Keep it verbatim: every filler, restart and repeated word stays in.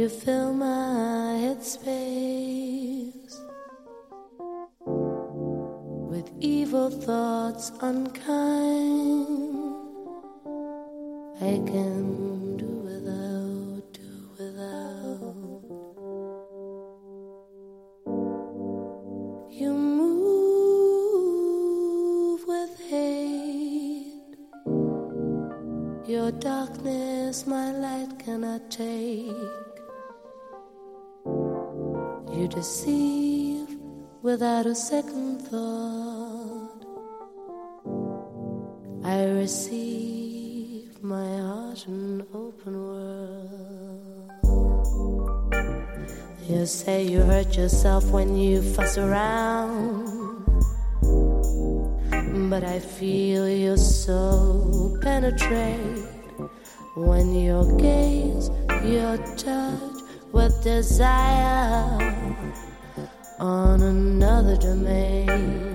You fill my headspace with evil thoughts unkind. I can do without, do without. You move with hate. Your darkness my light cannot take. You deceive without a second thought. I receive my heart an open world. You say you hurt yourself when you fuss around, but I feel your soul penetrate when your gaze, your touch with desire on another domain.